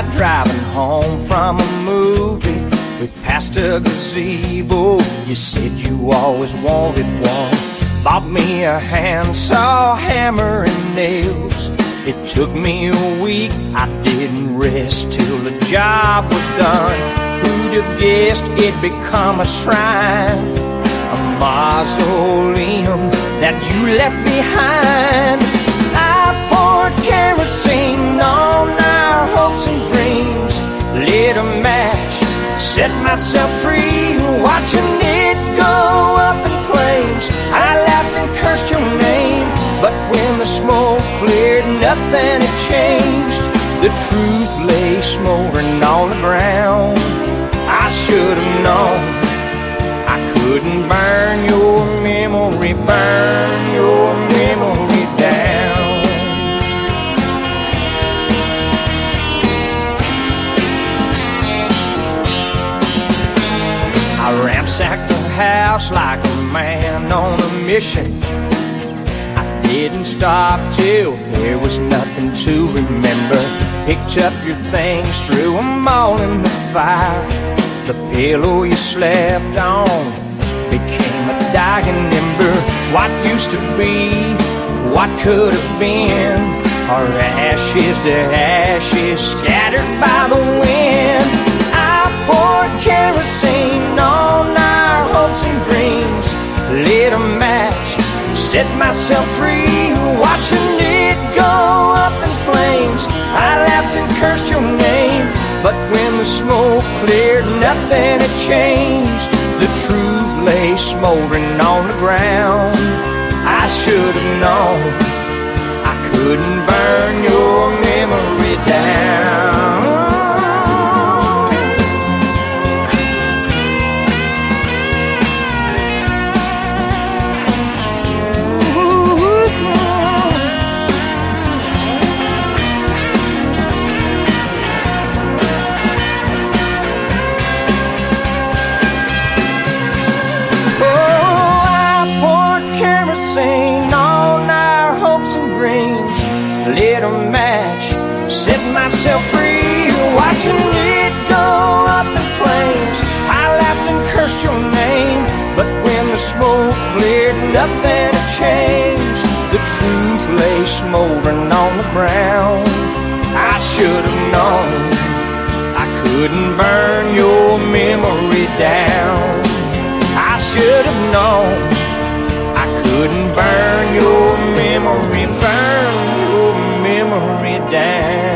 night driving home from a movie. We passed a gazebo. You said you always wanted one. Bought me a handsaw, hammer, and nails. It took me a week, I didn't rest till the job was done. Who'd have guessed it'd become a shrine, a mausoleum that you left behind. I poured kerosene on our hopes and dreams, lit a match, set myself free, watching it go up in flames. I laughed and cursed your name, but when the smoke cleared, nothing had changed. The truth lay smoldering on the ground. I should have known I couldn't burn your memory down. I ransacked the house like a man on a mission. I didn't stop till there was nothing to remember. Picked up your things, threw them all in the fire. The pillow you slept on became a dying ember. What used to be, what could have been, are ashes to ashes, scattered by the wind. I poured kerosene on our hopes and dreams, lit a match, set myself free, watching it go up in flames. I laughed and cursed your name, but when the smoke cleared, nothing had changed. The truth lay smoldering on the ground. I should have known I couldn't burn your memory down. Lit a match, set myself free, watching it go up in flames. I laughed and cursed your name, but when the smoke cleared, nothing had changed. The truth lay smoldering on the ground. I should have known I couldn't burn your memory down. I should have known I couldn't burn your memory down.